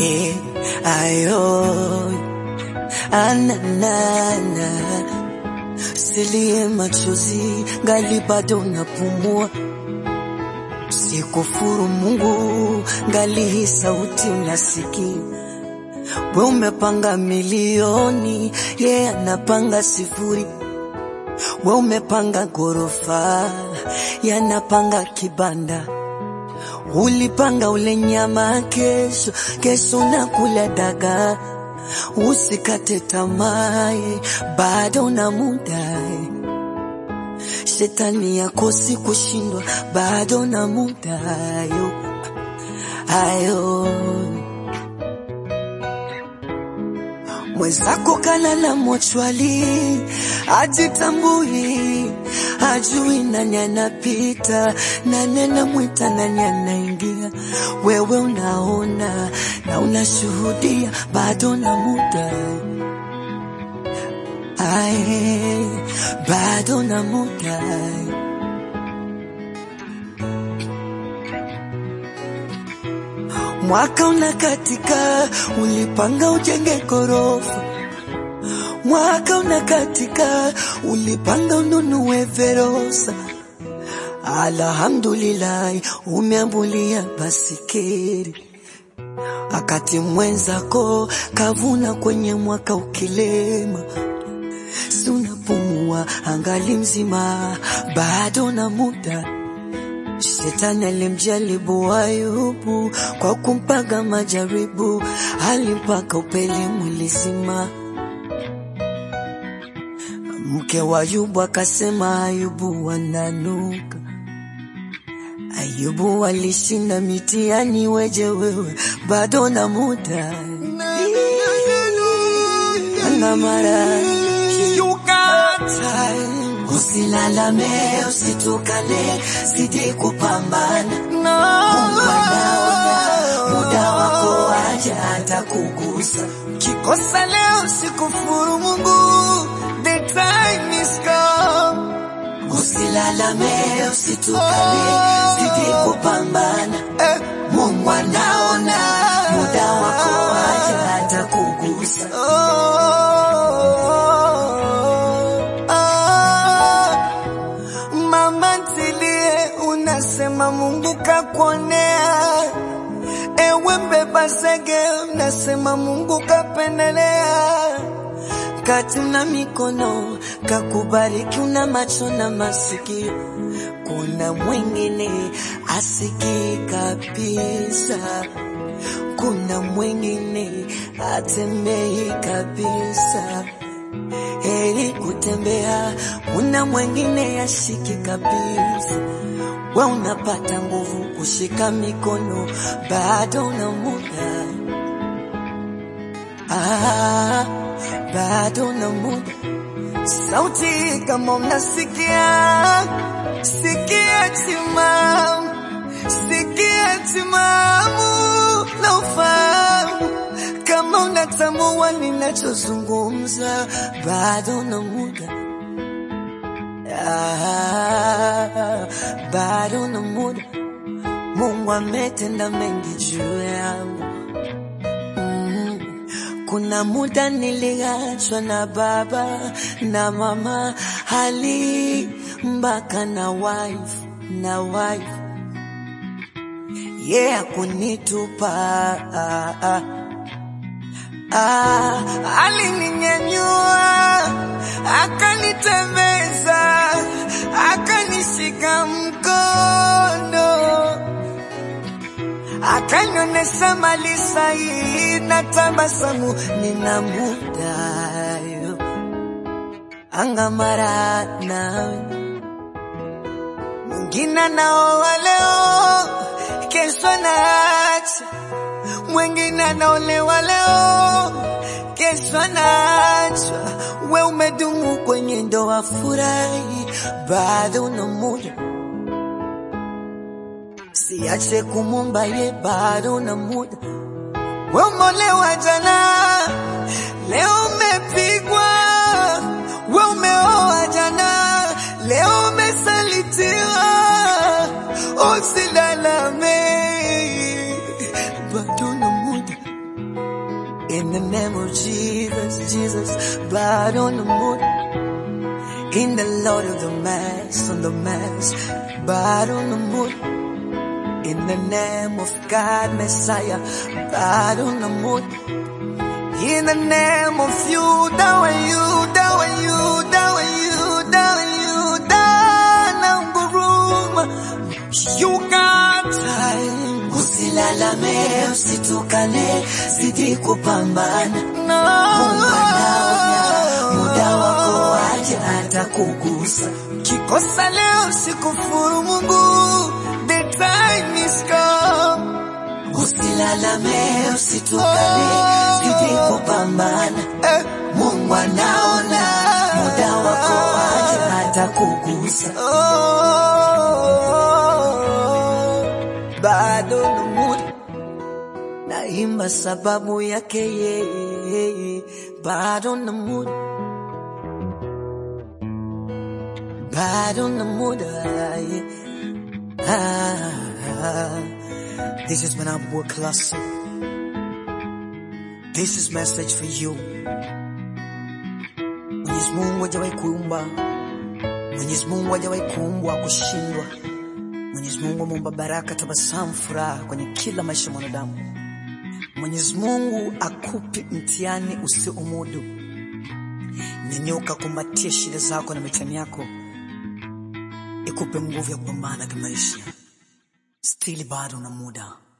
ayo ananana silie machozi ngali bado napumua, sikufuru Mungu ngali sauti unasikia. We umepanga milioni, anapanga sifuri. We umepanga gorofa, anapanga kibanda. Ulipanga ule nyama kesho nakula dagaa. Usikate tamaa, bado na muda. Shetani yakosi kushindwa, bado na muda. Ayo mwenzako kalala mochwali, ajitambui, ajui nani anapita, nani anamwita, nani anaingia. Wewe unaona na unashuhudia, bado na muda. Bado na muda. Mwaka unakatika, ulipanga ujenge gorofa. Mwaka unakatika, ulipanga ununue Verosa. Alhamdulillah, umeambulia basikeri. Akati mwenzako kavuna kwenye mwaka ukilema. Si unapumua angali mzima, bado na muda. Shetani alimjaribu Ayubu kwa kumpaga majaribu, alimpaka upele mwili zima. Mke wa Ayubu akasema Ayubu wananuka. Ayubu alishinda mitihani, weje wewe bado na muda. Anamara usilalame, usitukane, zidi kupambana. Mungu anaona, muda wako waja atakugusa. Kikosa leo sikufuru Mungu, the time is come. Usilalame, usitukane, zidi kupambana. Mungu anaona, muda wako waja atakugusa. Unasema Mungu kakuonea, ewe mbeba zege. Unasema Mungu kapendelea, kati na mikono kakubariki. Una macho na masikio, kuna mwingine asiki kabisa. Kuna mwingine atembei kabisa. Heri kutembea, kuna mwingine ashiki kabisa. We unapata nguvu kushika mikono, bado na muda. Bado na muda. Sauti kama unasikia, sikia timamu, sikia timamu na ufahamu. Kama unatambua ninachozungumza, bado na muda. Bado na muda. Mungu ametenda mengi juu yangu. Kuna muda niliachwa na baba na mama, hali mbaka na wife. Kunitupa. Alininyanyua, akanitembeza, akanishika mkono, akanionyesha mali sahihi na tabasamu. Nina muda angamara nawe. Mwingine naoa leo, kesho naacha. Mwingine anaolewa leo, kesho anaachwa. We umedumu kwenye ndoa, furahi, bado na muda. Siache kumomba ye, bado na muda. We umeolewa jana, leo umepigwa. We umeoa jana, leo umesalitiwa. Usilalame, bado na muda. In the name of Jesus, Jesus, blood on the moon. In the Lord of the Mass, on the Mass, blood on the moon. In the name of God, Messiah, blood on the moon. In the name of you, down and you, down and you, down and you, down and you, down and room. You got time. Usilalame, usitukane, zidi kupambana. No. Mungu anaona, muda wako waje atakugusa. Kikosa leo sikufuru Mungu, the time is come. Usilalame, usitukane, zidi kupambana. Mungu anaona, muda wako waje atakugusa. Bado na mood, naimba sababu yake yeye. Bado na mood, bado na mood. This is Manabwa Classic. This is message for you. Mwenyezi Mungu hajawahi kuumba, Mwenyezi Mungu hajawahi kuumbwa kushindwa. Mwenyezi Mungu ameumba baraka, tabasamu, furaha kwenye kila maisha ya mwanadamu. Mwenyezi Mungu akupi mtihani usiumudu. Nyanyuka, kumbatia shida zako na mitihani yako, ikupe nguvu ya kupambana kimaisha. Still bado na muda.